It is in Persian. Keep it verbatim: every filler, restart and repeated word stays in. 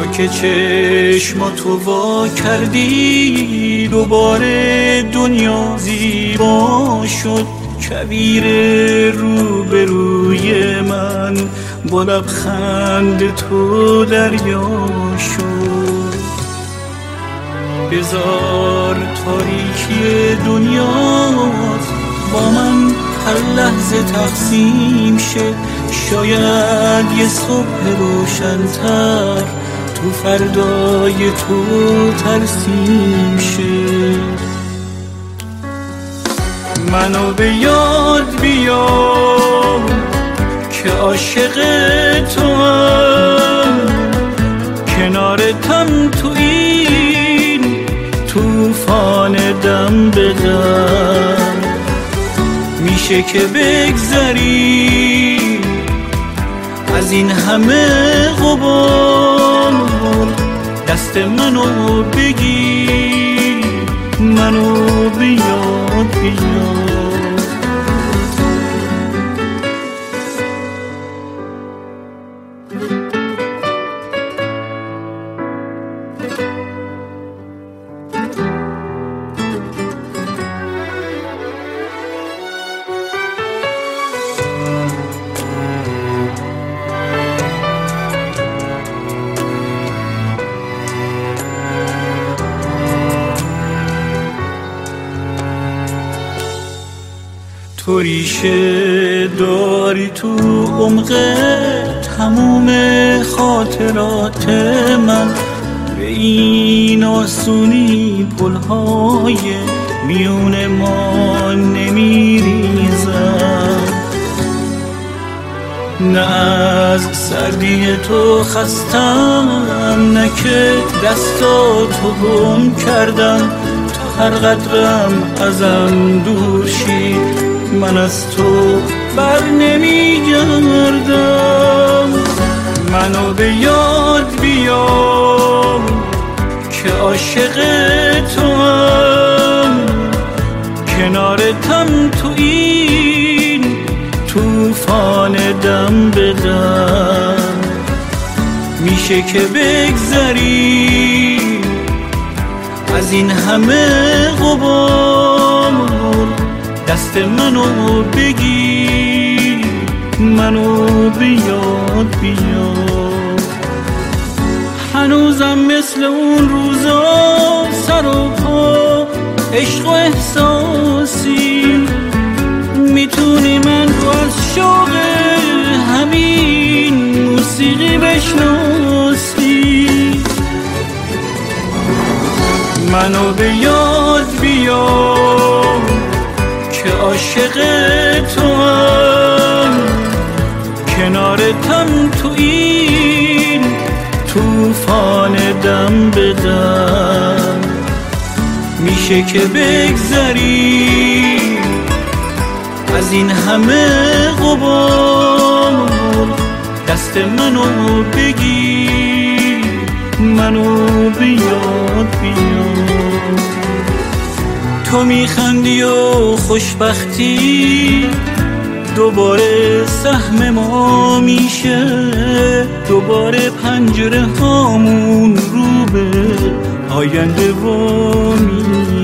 تو که چشماتو وا کردی دوباره دنیا زیبا شد. کویر روبروی من با لبخند تو دریا شد. بذار تاریکی دنیات با من هر لحظه تقسیم شه، شاید یه صبح روشن‌تر تو فردای تو ترسیم شه. منو به یاد بیار که عاشق تو هم، کنارتم تو این طوفان دم به دم. میشه که بگذری از این همه غبار، دست منو بگیر منو بیاد بیاد. تو ریشه داری تو عمق تموم خاطرات من، به این آسونی پلهای میون ما نمیریزم. نه از سردی تو خستم، نه که دستاتو گم کردم. تا هر قدرم ازم دور شی من از تو بر نمی گردم. منو به یاد بیار که عاشق تو هم، کنارتم تو این طوفان دم به دم. میشه که بگذری از این همه غبار، دست منو بگیر منو بیاد بیاد. هنوزم مثل اون روزا سر و پا عشق و احساسی، میتونی من رو از شوق همین موسیقی بشناسی. منو به یاد بیار که عاشق تو هم، کنارتم تو این طوفان دم به دم. میشه که بگذری از این همه غبار، دست منو بگیر منو بیاد بیاد. تو میخندی و خوشبختی دوباره سهم ما میشه، دوباره پنجره هامون رو به آینده وامی.